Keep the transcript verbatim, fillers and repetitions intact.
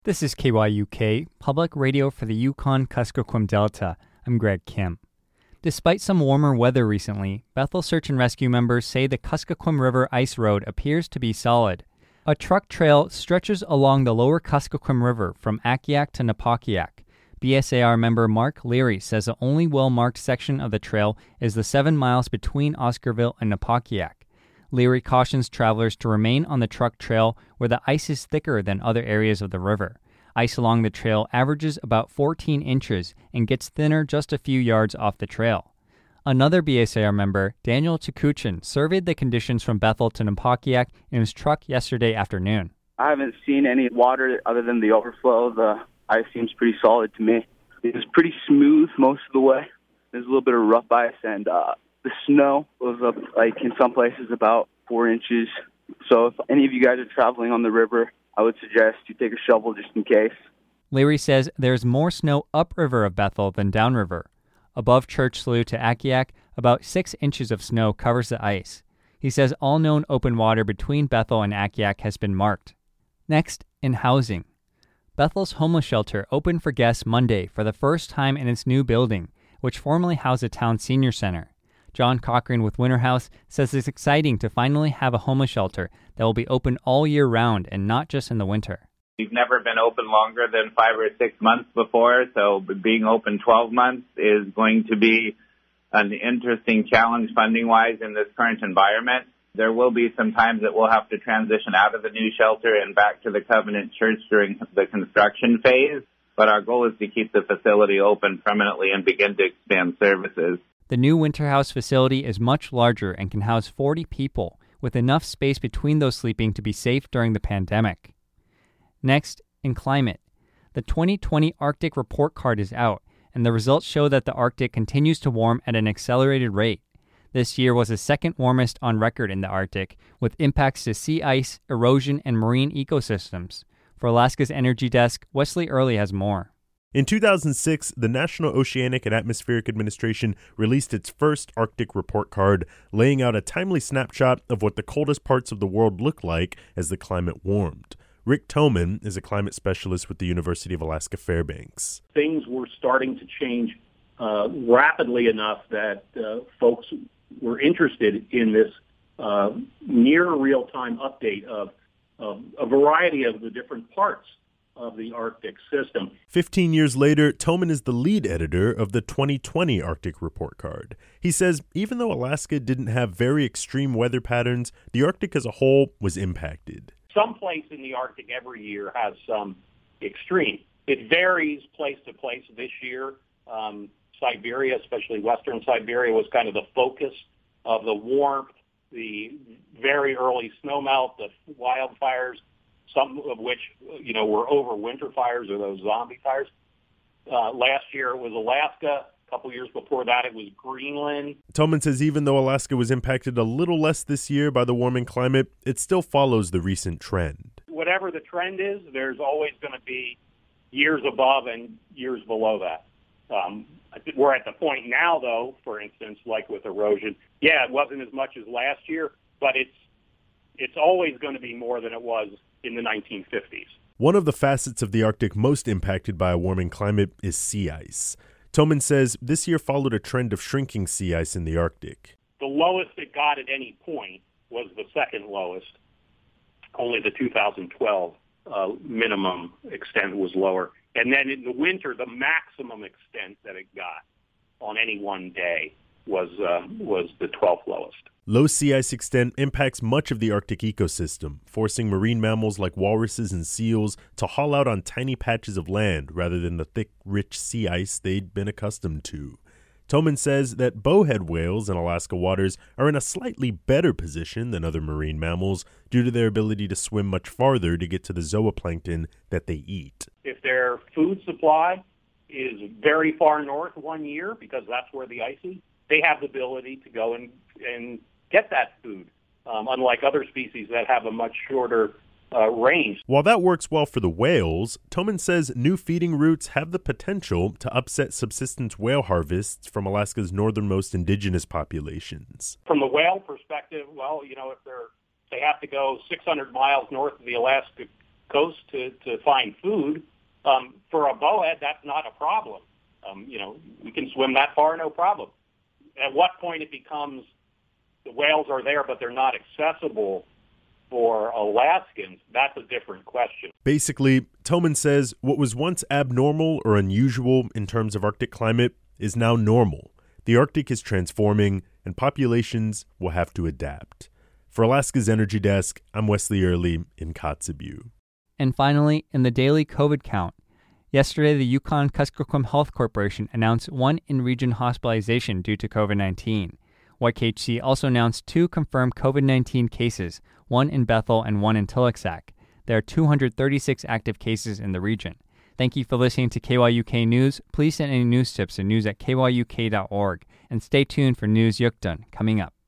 This is K Y U K, public radio for the Yukon-Kuskokwim Delta. I'm Greg Kim. Despite some warmer weather recently, Bethel Search and Rescue members say the Kuskokwim River ice road appears to be solid. A truck trail stretches along the lower Kuskokwim River from Akiak to Napakiak. B S A R member Mark Leary says the only well-marked section of the trail is the seven miles between Oscarville and Napakiak. Leary cautions travelers to remain on the truck trail where the ice is thicker than other areas of the river. Ice along the trail averages about fourteen inches and gets thinner just a few yards off the trail. Another B S A R member, Daniel Tukuchin, surveyed the conditions from Bethel to Napakiak in his truck yesterday afternoon. I haven't seen any water other than the overflow. The ice seems pretty solid to me. It was pretty smooth most of the way. There's a little bit of rough ice, and uh, the snow was up, like, in some places about four inches. So if any of you guys are traveling on the river, I would suggest you take a shovel just in case. Leary says there's more snow upriver of Bethel than downriver. Above Church Slough to Akiak, about six inches of snow covers the ice. He says all known open water between Bethel and Akiak has been marked. Next, in housing. Bethel's homeless shelter opened for guests Monday for the first time in its new building, which formerly housed the town senior center. John Cochran with Winter House says it's exciting to finally have a homeless shelter that will be open all year round and not just in the winter. We've never been open longer than five or six months before, so being open twelve months is going to be an interesting challenge funding-wise in this current environment. There will be some times that we'll have to transition out of the new shelter and back to the Covenant Church during the construction phase, but our goal is to keep the facility open permanently and begin to expand services. The new Winter House facility is much larger and can house forty people, with enough space between those sleeping to be safe during the pandemic. Next, in climate. The twenty twenty Arctic Report Card is out, and the results show that the Arctic continues to warm at an accelerated rate. This year was the second warmest on record in the Arctic, with impacts to sea ice, erosion, and marine ecosystems. For Alaska's Energy Desk, Wesley Early has more. In two thousand six, the National Oceanic and Atmospheric Administration released its first Arctic Report Card, laying out a timely snapshot of what the coldest parts of the world look like as the climate warmed. Rick Toman is a climate specialist with the University of Alaska Fairbanks. Things were starting to change uh, rapidly enough that uh, folks were interested in this uh, near real-time update of, of a variety of the different parts of the Arctic system. Fifteen years later, Toman is the lead editor of the twenty twenty Arctic Report Card. He says even though Alaska didn't have very extreme weather patterns, the Arctic as a whole was impacted. Some place in the Arctic every year has some extreme. It varies place to place. This year, um, Siberia, especially western Siberia, was kind of the focus of the warmth, the very early snowmelt, the wildfires, some of which, you know, were over winter fires or those zombie fires. Uh, last year it was Alaska. A couple years before that it was Greenland. Toman says even though Alaska was impacted a little less this year by the warming climate, it still follows the recent trend. Whatever the trend is, there's always going to be years above and years below that. Um, we're at the point now, though, for instance, like with erosion, yeah, it wasn't as much as last year, but it's it's always going to be more than it was in the nineteen fifties. One of the facets of the Arctic most impacted by a warming climate is sea ice. Toman says this year followed a trend of shrinking sea ice in the Arctic. The lowest it got at any point was the second lowest. Only the two thousand twelve uh, minimum extent was lower. And then in the winter, the maximum extent that it got on any one day was uh, was the twelfth lowest. Low sea ice extent impacts much of the Arctic ecosystem, forcing marine mammals like walruses and seals to haul out on tiny patches of land rather than the thick, rich sea ice they'd been accustomed to. Toman says that bowhead whales in Alaska waters are in a slightly better position than other marine mammals due to their ability to swim much farther to get to the zooplankton that they eat. If their food supply is very far north one year, because that's where the ice is, they have the ability to go and, and get that food, um, unlike other species that have a much shorter uh, range. While that works well for the whales, Toman says new feeding routes have the potential to upset subsistence whale harvests from Alaska's northernmost indigenous populations. From the whale perspective, well, you know, if they're they have to go six hundred miles north of the Alaska coast to, to find food. Um, for a bowhead, that's not a problem. Um, you know, we can swim that far, no problem. At what point it becomes the whales are there, but they're not accessible for Alaskans, that's a different question. Basically, Thoman says what was once abnormal or unusual in terms of Arctic climate is now normal. The Arctic is transforming, and populations will have to adapt. For Alaska's Energy Desk, I'm Wesley Early in Kotzebue. And finally, in the daily COVID count, yesterday the Yukon-Kuskokwim Health Corporation announced one in-region hospitalization due to COVID nineteen. Y K H C also announced two confirmed COVID nineteen cases, one in Bethel and one in Tiliksat. There are two hundred thirty-six active cases in the region. Thank you for listening to K Y U K News. Please send any news tips to news at k y u k dot org. And stay tuned for News Yukton coming up.